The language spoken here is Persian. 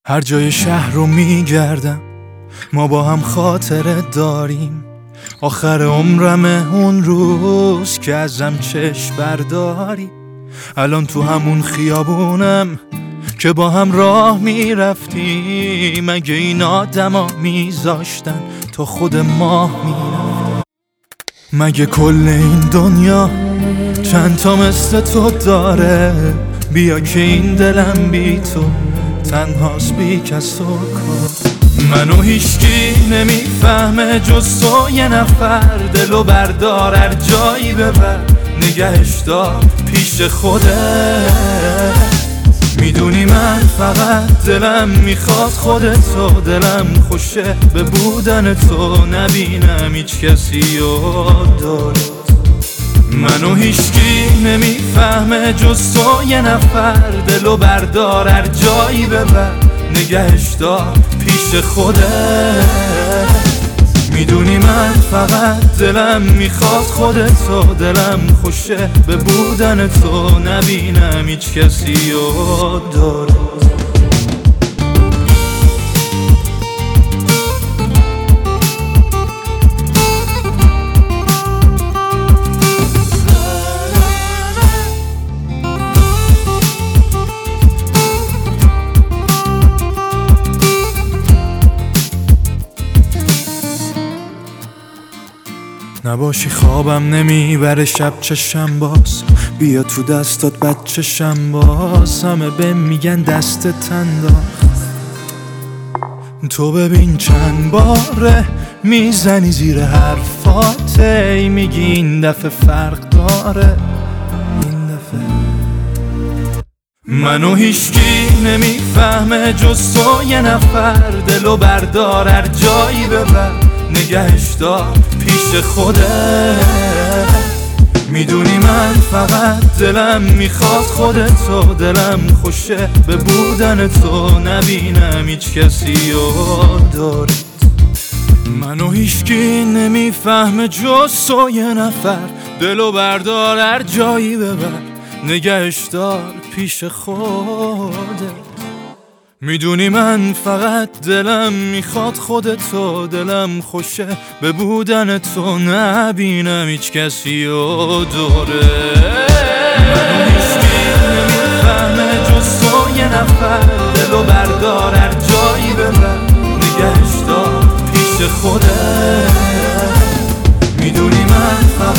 هر جای شهر رو میگردم، ما با هم خاطره داریم. آخر عمرمه اون روز که ازم چشم برداری. الان تو همون خیابونم که با هم راه میرفتیم. مگه این آدما میذاشتن تا خود ماه میرفت؟ مگه کل این دنیا چند تا مثل تو داره؟ بیا که این دلم بی تو تنهاست، بی کس و کار. منو هیچکی نمیفهمه جز تو، یه نفر. دلو بردار هر جایی ببر، نگهش دار پیش خودت. میدونی من فقط دلم میخواد خودتو، دلم خوشه به بودن تو، نبینم هیچ کسی و دارت. منو هیچکی نمیفهمه جز تو، یه نفر. دلو بردار هر جایی ببر، نگهش دار پیش خودت. میدونی من فقط دلم میخواد خودتو، دلم خوشه به بودن تو، نبینم هیچ کسی و دارت. نباشی خوابم نمیبره شب چشم باز، بیا تو دستات بچشم باز. همه بهم میگن دستت انداخت، تو ببین چند باره میزنی زیر حرفات. میگی این دفعه فرق داره، این دفعه. منو هیچکی نمیفهمه جز تو، یه نفر. دلو بردار هر جایی ببر، نگهش دار پیش خودت. میدونی من فقط دلم میخواد خودتو، دلم خوشه به بودن تو، نبینم هیچ کسی و دارت. منو هیچکی نمیفهمه جز تو، یه نفر. دلو بردار هر جایی ببر، نگهش دار پیش خودت. میدونی من فقط دلم میخواد خودتو، دلم خوشه به بودن تو، نبینم هیچ کسی و دوره. منو هیچکی نمیفهمه جز تو، یه نفر. دلو بردار هر جایی ببر، نگهش دار پیش خودت. میدونی من فقط